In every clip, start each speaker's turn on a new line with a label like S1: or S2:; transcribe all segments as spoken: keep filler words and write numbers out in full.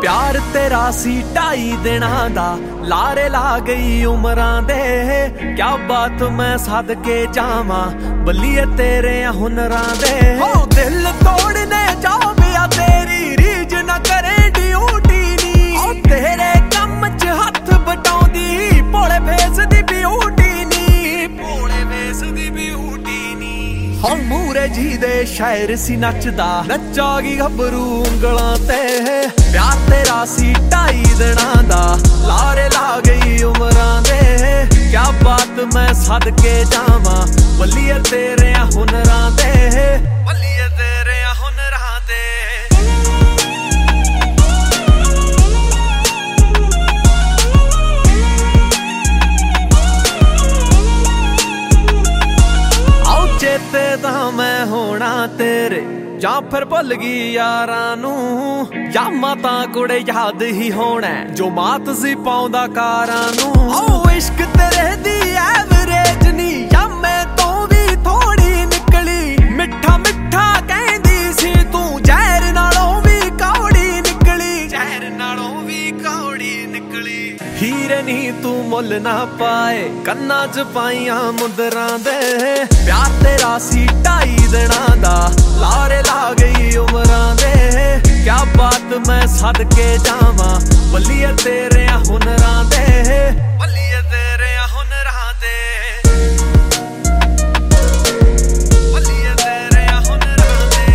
S1: प्यार तेरा सी ढाई दिनां दा लारे ला गई उमरां दे। क्या बात मैं सदके जावां बल्लिए तेरे हुनरां दे। हो दिल तोड़ने जाविया तेरी रीज न करे ड्यूटी नी। ओ तेरे कम च हथ बटाउंदी भोले फेस दी ब्यूटी नी। भोले फेस दी ब्यूटी नी। हो मूरे जी दे शायर सी नचदा नचा गी गभरू उंगलां ते। प्यार तेरा सी ढाई दिनां दा लारे ला गई उमरां दे। क्या बात मैं सदके जावां बल्लिए तेरे हुनरां दे। बल्लिए तेरे हुनरां दे। आओ चेते दा मैं होना तेरे ਜਾਂ ਫਿਰ ਭੁੱਲ ਗਈ ਯਾਰਾਂ ਨੂੰ। ਜਾਂ ਮਾਤਾ ਕੁੜੇ ਯਾਦ ਹੀ ਹੋਣਾ ਜੋ ਮਾਤ ਸੀ ਪਾਉਂਦਾ ਕਾਰਾਂ ਨੂੰ। ਓ ਇਸ਼ਕ ਤੇਰੇ ਦੀ ਐਵਰੇਜ ਨਹੀਂ ਜਾਂ ਮੈਂ ਤੋਂ ਵੀ ਥੋੜੀ ਨਿਕਲੀ। ਮਿੱਠਾ ਮਿੱਠਾ ਕਹਿੰਦੀ ਸੀ ਤੂੰ ਜ਼ਹਿਰ ਨਾਲੋਂ ਵੀ ਕੌੜੀ ਨਿਕਲੀ। ਜ਼ਹਿਰ ਨਾਲੋਂ ਵੀ ਕੌੜੀ ਨਿਕਲੀ। ਹੀਰੇ ਨੀ ਤੂੰ ਮੁੱਲ ਨਾ ਪਾਏ ਕੰਨਾਂ ਚ ਪਾਈਆਂ ਮੁੰਦਰਾਂ ਦੇ। ਪਿਆਰ ਤੇਰਾ ਸੀ ਢਾਈ ਦਿਨਾਂ ਦਾ ਲਾਰੇ ਲਾ ਗਈ ਉਮਰਾਂ ਦੇ। क्या बात मैं सदके जावां बल्लिए तेरे हुनरां दे। बल्लिए तेरे हुनरां दे। बल्लिए तेरे हुनरां दे।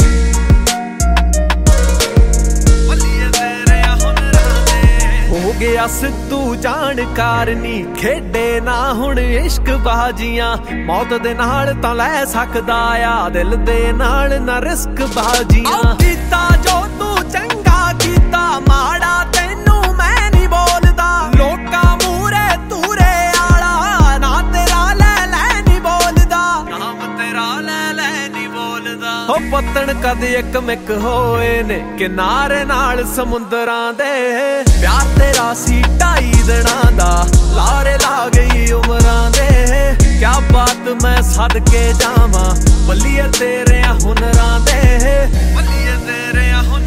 S1: बल्लिए तेरे हुनरां दे। हो गया सिद्धू जानकार नी खेडे ना हुण इश्क बाजियां। मौत दे नाल तां लै सकदा आ दिल दे नाल ना रिस्क बाजियां। कीता जो तू चंगा कीता माड़ा तैनू मैं नी बोलदा। लोकां मूरे तूरे आला ना तेरा लै लै नी बोलदा। नाम तेरा लै लै नी बोलदा। हो पत्तन कद इक मिक होए ने किनारे नाल समुंदरां दे। प्यार तेरा सी ढाई दिनां दा लारे ला गई उमरां दे। क्या बात मैं सदके जावां बल्लिए तेरे हुनरां दे। बल्लिए तेरे हुनरां